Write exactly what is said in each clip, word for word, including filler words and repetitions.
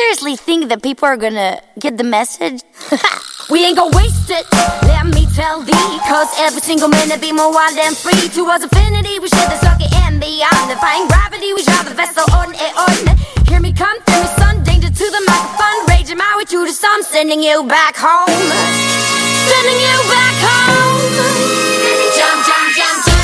seriously think that people are gonna get the message? We ain't gon' waste it, let me tell thee. Cause every single minute be more wild and free. Towards infinity, we share the circuit and beyond. Defying gravity, we drive the vessel on and on. Hear me come, feel me sun, danger to the microphone. Raging my way through the storm, sending you back home. Sending you back home. Jump, jump, jump, jump.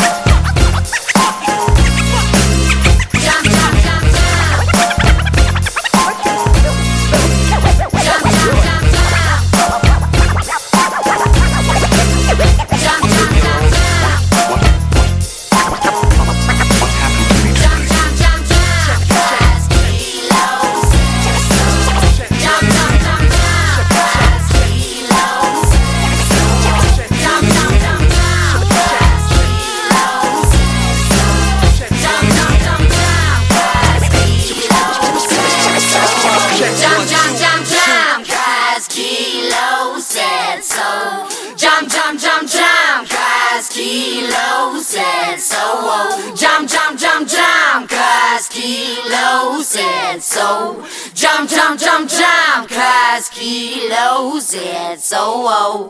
Kilo said so. Oh. Jump, jump, jump, jump, cause Kilo said so. Jump, jump, jump, jump, cause Kilo said so. Oh.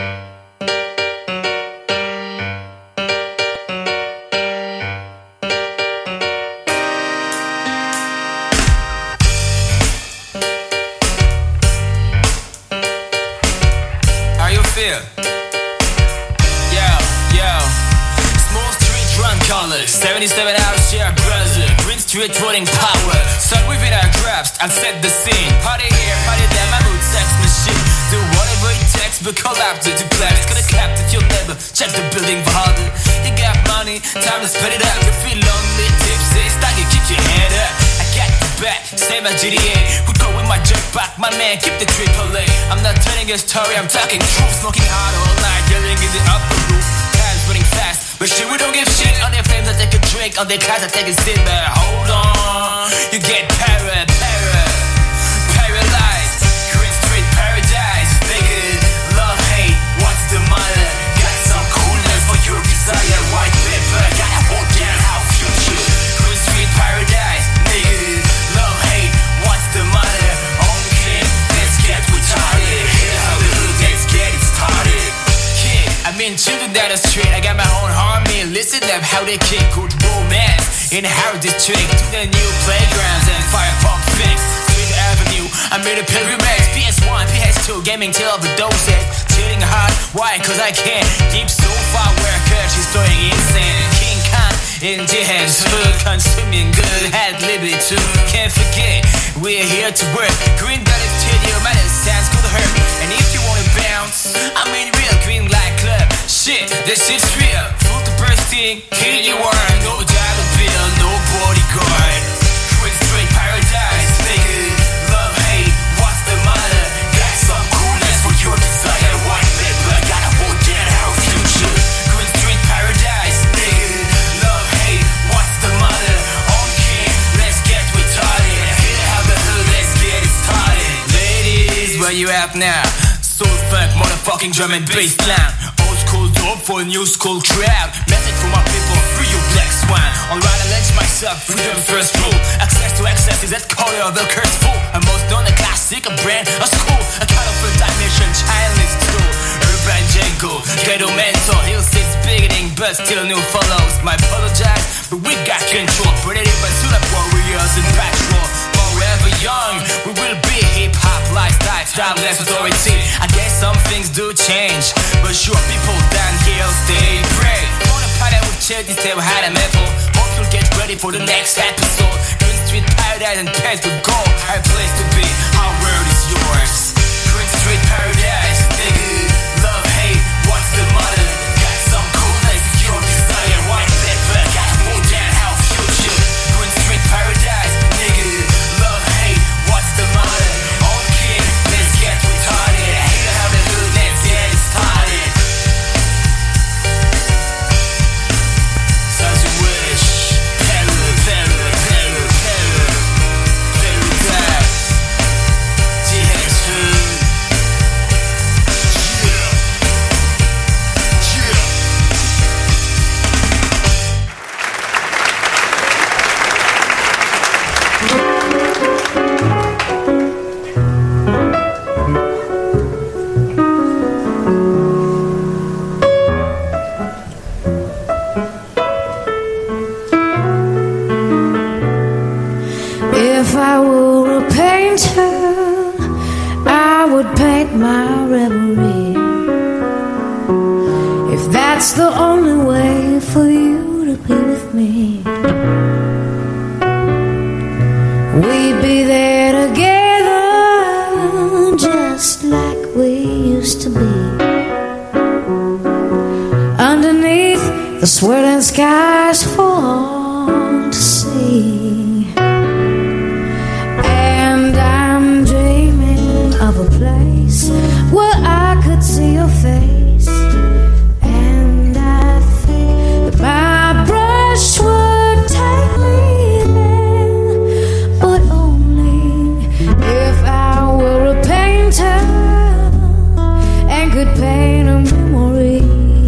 How you feel? seventy-seven hours, yeah, brother. Green Street voting power. Start within our grasp and set the scene. Party here, party there, my mood sex machine. Do whatever it takes, but collapse it to blast. Gonna cap that you'll never check the building for harder. You got money, time to spend it up. You feel lonely, tipsy, start you keep your head up. I got the back, same as G T A. We go with my jetpack, my man, keep the triple A. I'm not telling a story, I'm talking truth. Smoking hard all night, yelling in the upper roof. Time's running fast. But shit, we don't give shit. On their flames, I take a drink. On their cars, I take a sip. But hold on, you get para, para, paralyzed. Green Street paradise. Nigga, love, hate, what's the matter? Got some coolness for your desire. White paper, gotta hold down our future. Green Street paradise. Nigga, love, hate, what's the matter? Okay, let's get retarded. Hear how the hood, let's get it started. I mean, children down the street, I got my own army. Listen up how they kick good romance in Harrow District to the new playgrounds and fire pump fix. Street Avenue, I made a pilgrimage. P S one, P S two, gaming till overdose it. Chilling hard, why? Cause I can't. Deep sofa worker, she's going insane. King Khan in the head, hood consuming good, had liberty too. Can't forget, we're here to work. Green dot studio, man, it sounds good to hurt. And if you wanna bounce, I'm in real green light club. Shit, this shit's real. Full to bursting, here you are. No dollar bill, no bodyguard. Green Street paradise, nigga. Love, hate, what's the matter? Got some coolness for your desire. White paper, gotta hold down our future. Green Street paradise, nigga. Love, hate, what's the matter? Okay, let's get retarded. Hear how the hood, let's get it started. Ladies, where you at now? Soul funk, motherfucking drum and bass line. Old school dope for a new school crowd. Message for my people, free you black swan. Alright, I let myself, freedom first rule. Access to access is that color of the curse fool. A most known, a classic, a brand, a school. A colorful dimension, childless tool. Urban Django, ghetto mental. Hill sits beginning, but still new follows. My apologize, but we got control. Predator, but soon up warriors in patrol. Forever young, we will be hip-hop lifestyle, timeless authority. I guess some things do change, but sure people down here stay pray. Wanna party with Chelsea, stay high and metal. Hope you'll get ready for the next episode. Green Street paradise and pairs with gold. Our place to be, our world is yours. Green Street paradise, nigga. Love, hate, what's the matter? Got some coolness, your desire. White paper, gotta hold down our future. Green Street paradise, nigga. Love, hate, what's the matter? Okay, let's get retarded. Hear how the hood, let's get it started. Such a wish. Terror, terror, terror, terror. Paradise. G H painter, I would paint my reverie. If that's the only way for you to be with me, we'd be there together, just like we used to be. Underneath the swirling skies for all to see. And I'm dreaming of a place where I could see your face. And I think that my brush would take me there, but only if I were a painter and could paint a memory.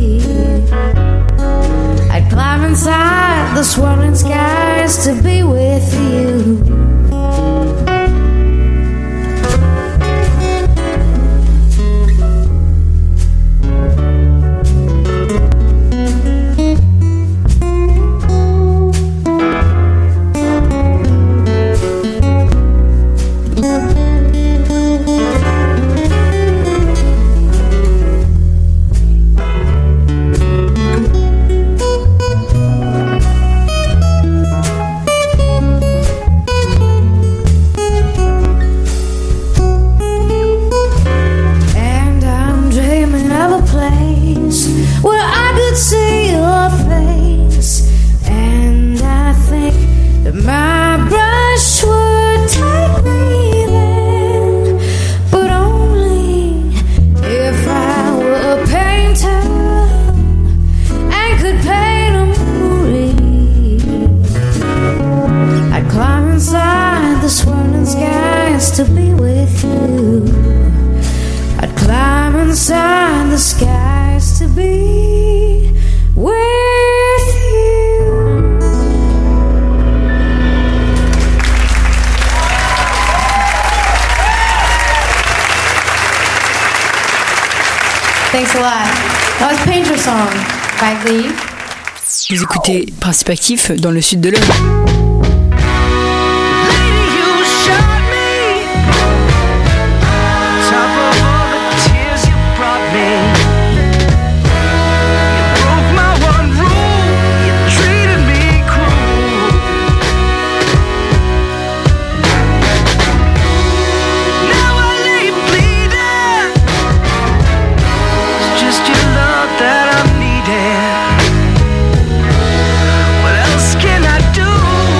I'd climb inside the swirling skies to be with you. To be with you, I'd climb inside the skies to be with you. Thanks a lot. That was Painter Song by Glee. Vous écoutez Principe Actif dans le sud de l'Europe. What else can I do?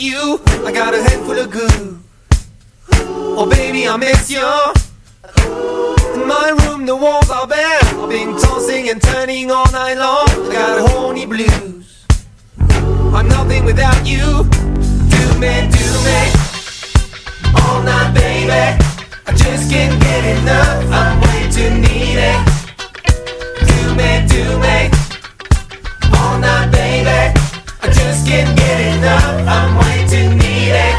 you, I got a head full of goo. Oh baby, I miss you. In my room the walls are bare, I've been tossing and turning all night long. I got horny blues. I'm nothing without you. Do me, do me all night, baby. I just can't get enough, I'm way too needy. Do me, do me all night, baby. I just can't get enough, I'm way too needy.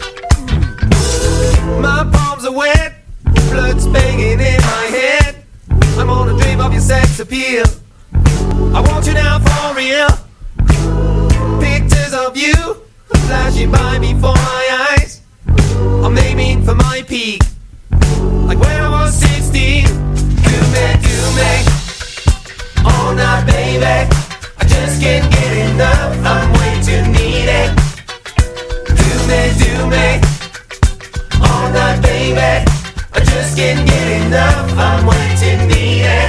My palms are wet, blood's banging in my head. I'm on a dream of your sex appeal. I want you now for real. Pictures of you flashing by before my eyes. I'm aiming for my peak, like when I was sixteen. Do me, do me all night, baby. I just can't get enough, I'm way too needy. Do me, do me all night, baby. I just can't get enough, I'm way too needy.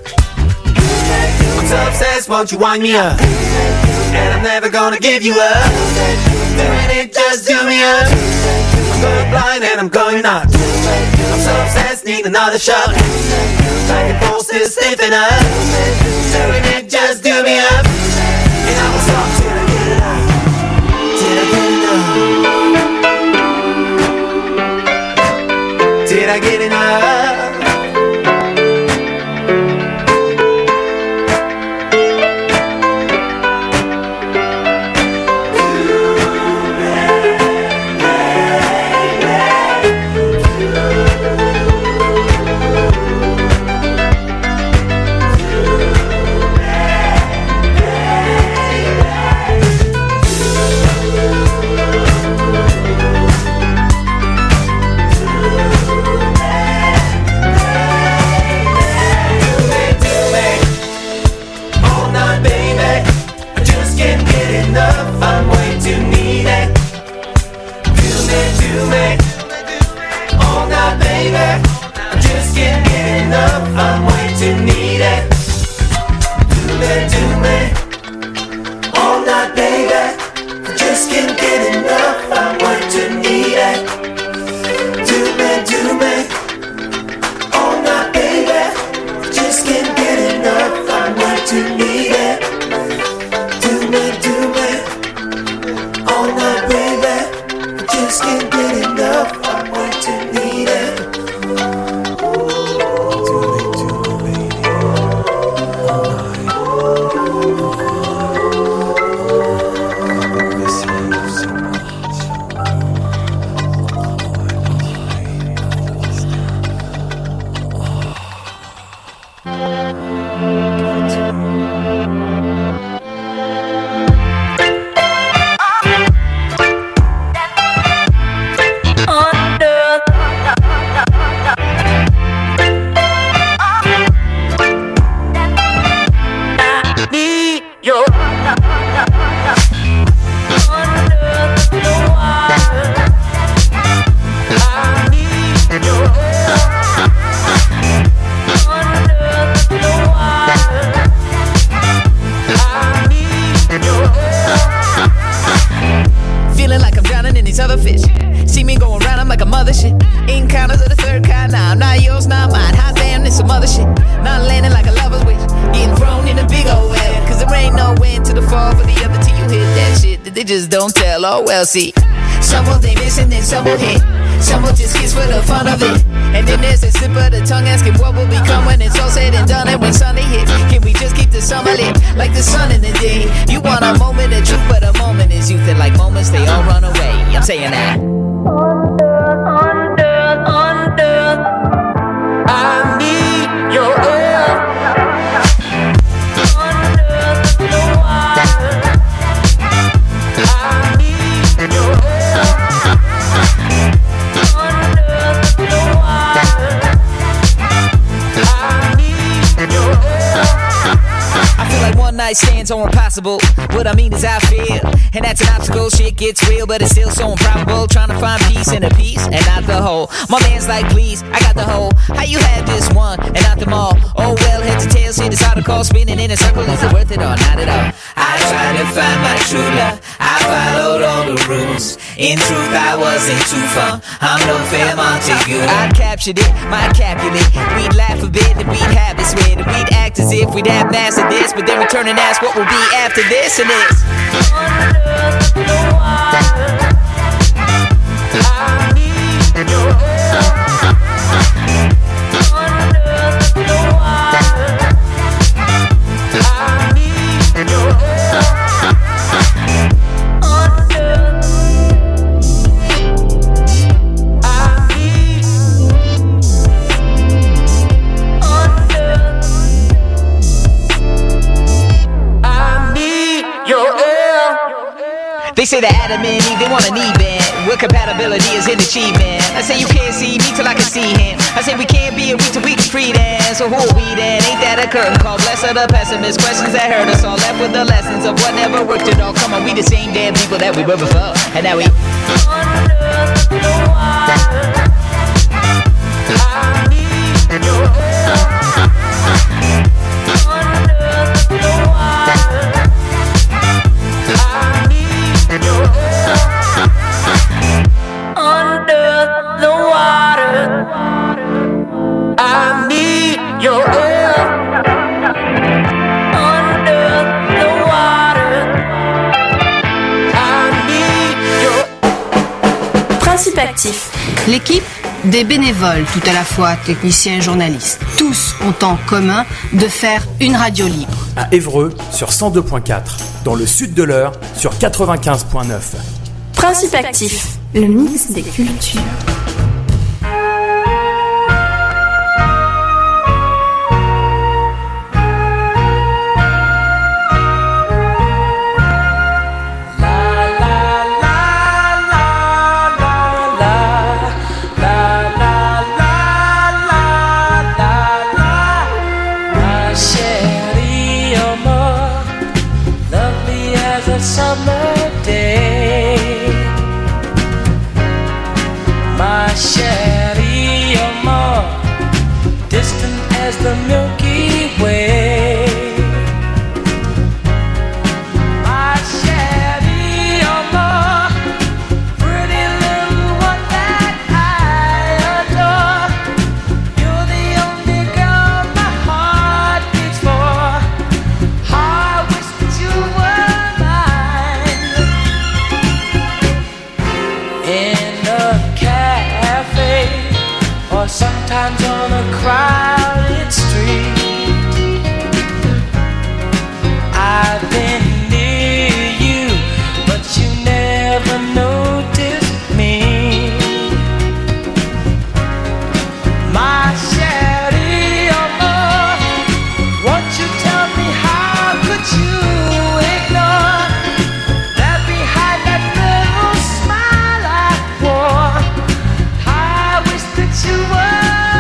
I'm so obsessed, won't you wind me up? And I'm never gonna give you up. Doing it, just do me up. I'm going blind and I'm going nuts. I'm so obsessed, need another shot. Like a pole still stiffen up. Doing it, just do me up. And I will stop till I get it out. Till I get enough. Did I get enough? I'm way too needy. Do me, do me all night, baby. I just can't get enough, I'm way too needy. Do me, do me all night, baby. I just can't get enough, I'm way too needy. Do me, do me all night, baby. I just can't get enough, I'm way too needy. Do me, do me all night, baby. I just can't get enough, I'm way too needy. Do me, do me, baby, all night. I've been missing you so much. Oh, I love you, baby. Feeling like I'm drowning in these other fish. See me going round, I'm like a mother shit. Encounters of the third kind, now I'm not yours, not mine. Hot damn, this some other shit. Not landing like a lover's wish. Getting thrown in a big old well. Cause there ain't no end to the fall for the other till you hit that shit that they just don't tell. Oh well, see. Some will they miss and then some will hit. Some will just kiss for the fun of it. And then there's a slip of the tongue asking what will become when it's all said and done. And when Sunday hits, can we just keep the summer lit like the sun in the day? You want a moment of truth, but a moment is youth. And like moments, they all run away. I'm saying that. Under, under, under, I need your air. Under the wire, I need your air. Under the wire, I need your air. I feel like one night stands are impossible. What I mean is I feel, and that's an obstacle. Shit gets real, but it's still so improbable. Trying to find peace in a piece and not the whole. My man's like, please, I got the whole. How you have this one and not them all? Oh well, head to tail, see this article spinning in a circle. Is it worth it or not at all? I try to find my true love. I followed all the rules. In truth, I wasn't too far. I'm no fair Montague. I captured it, my Capulet. We'd laugh a bit and we'd have it sweat. And we'd act as if we'd have mastered this, but then return and ask what will be after this and this. Under the water, I need your help. Under the water, I need your help. They say that Adam and Eve, they want an even. What compatibility is an achievement? I say you can't see me till I can see him. I say we can't be a week till we can free then. So who are we then? Ain't that a curtain call? Bless are the pessimists, questions that hurt us all. Left with the lessons of what never worked at all. Come on, we the same damn people that we were before. And now we under the water, I need your help. Under the water, your help. Under the water, I need your help. Under the water, I need your... Principe actif. L'équipe des bénévoles, tout à la fois techniciens et journalistes, tous ont en commun de faire une radio libre. À Évreux sur cent deux point quatre, dans le sud de l'Eure sur quatre-vingt-quinze point neuf. Principe actif, le mix des cultures. Summer day, my chérie, you're more distant as the Milky Way. My chérie, you're more pretty little one that I adore. You're the only girl my heart beats for. I wish that you were sometimes on a crowded street. I've been near you, but you never noticed me. My chérie, oh, won't you tell me how could you ignore that behind that little smile I wore? I wish that you were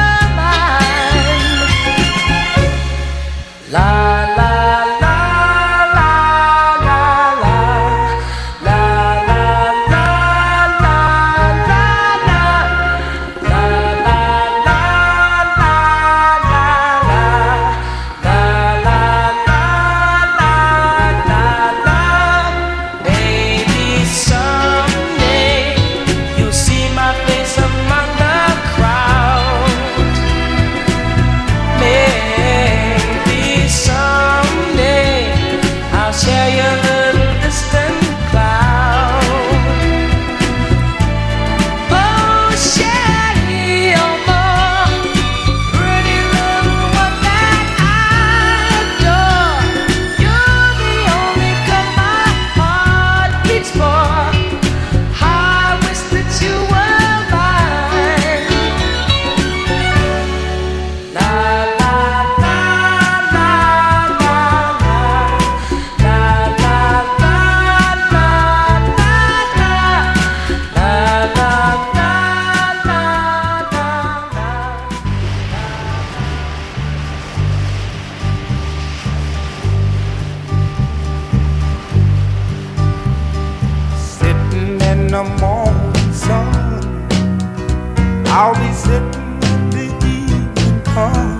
I'll be sitting when the evening comes,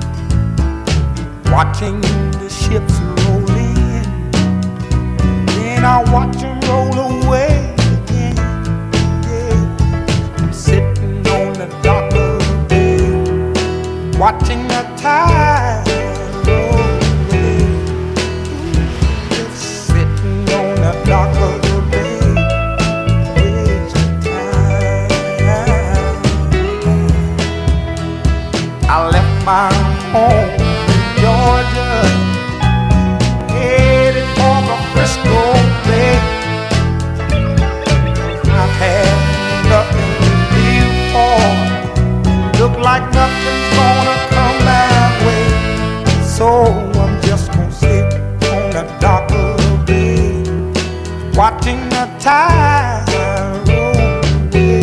watching the ships roll in. Then rain, I watch them roll away again. Yeah. I'm sitting on the dock of the bay, watching the tide roll away. Just sitting on the dock of the bay, wasting time. I left my home in Georgia, headed for the Frisco Bay. I've had nothing to live for, look like nothing's gonna come my way. So I'm just gonna sit on the dock of the bay, watching the tide roll away.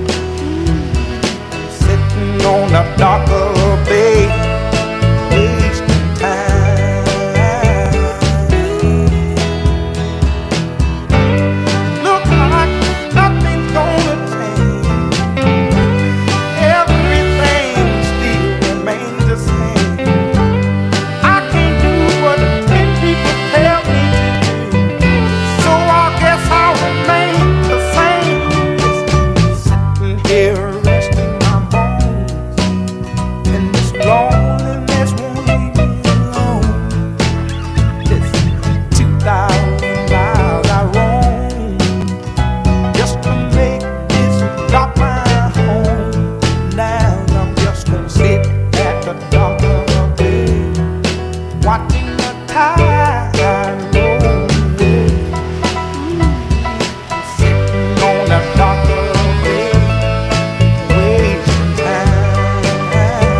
Sitting on the dock of the bay, wasting time. Look like nothing's gonna change, everything still remains the same. I can't do what ten people tell me to do, so I guess I'll remain the same. Sitting here resting my bones, and this loneliness won't leave me alone. This two thousand miles I roam, just to make this dock my home. Now I'm just gonna sit at the dock of the bay, watching the tide roll away. Sitting on the dock of the bay, wasting time.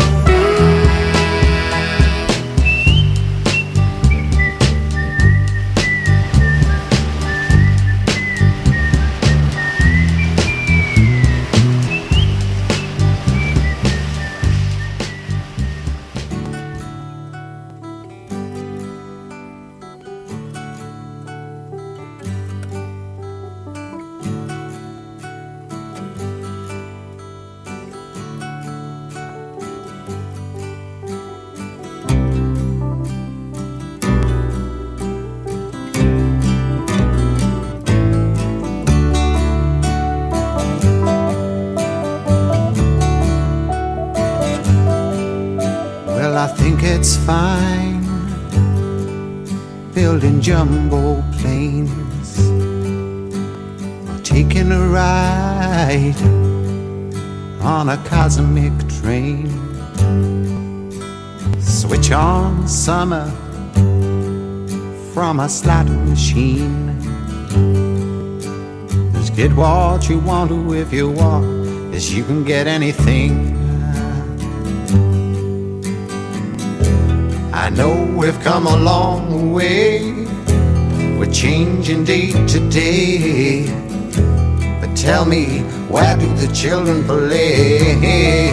Well, I think it's fine building jumbo planes or taking a ride on a cosmic train. Switch on summer from a slot machine. Just get what you want to if you want, as you can get anything. I know we've come a long way, we're changing day to day. But tell me, where do the children play?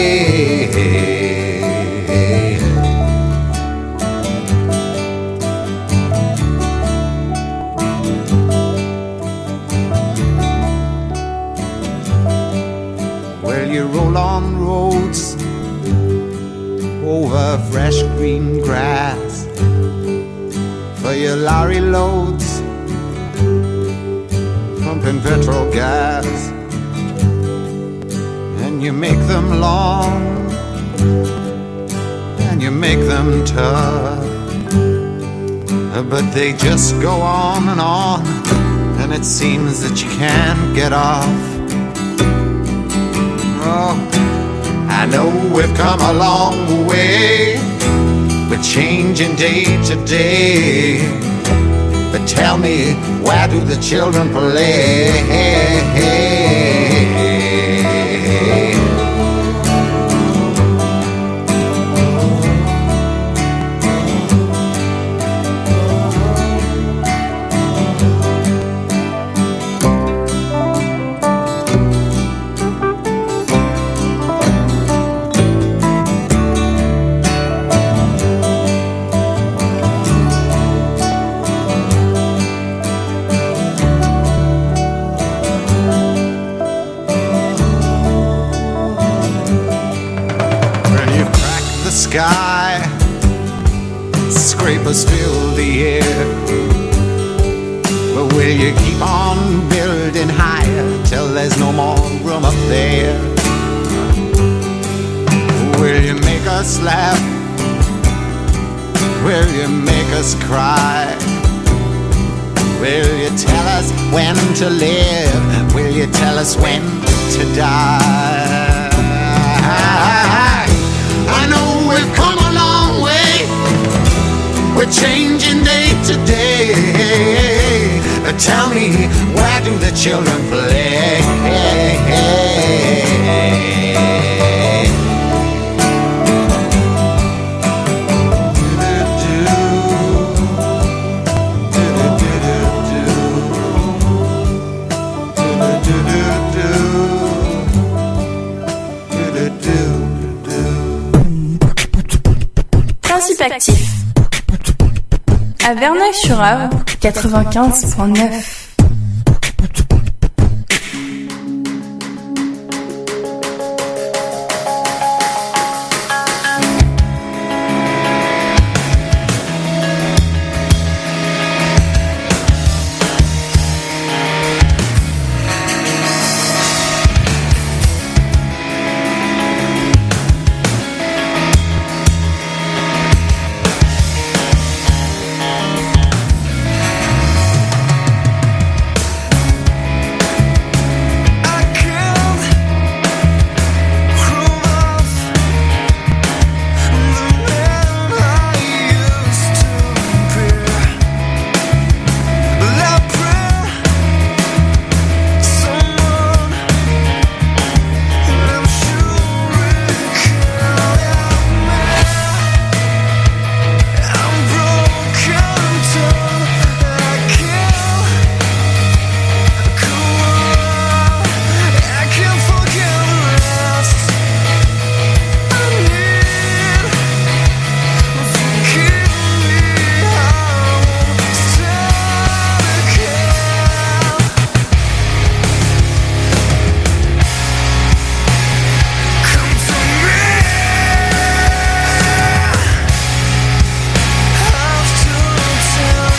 Well, you roll on roads over fresh green grass for your lorry loads, pumping petrol gas, and you make them long and you make them tough, but they just go on and on, and it seems that you can't get off. Oh, I know we've come a long way, we're changing day to day. But tell me, where do the children play? Sky, scrapers fill the air, But will you keep on building higher till there's no more room up there? Will you make us laugh? Will you make us cry? Will you tell us when to live? Will you tell us when to die? I know we've come a long way. We're changing day to day. Tell me, where do the children play? Principe actif à Verneuil-sur-Avre quatre-vingt-quinze point neuf.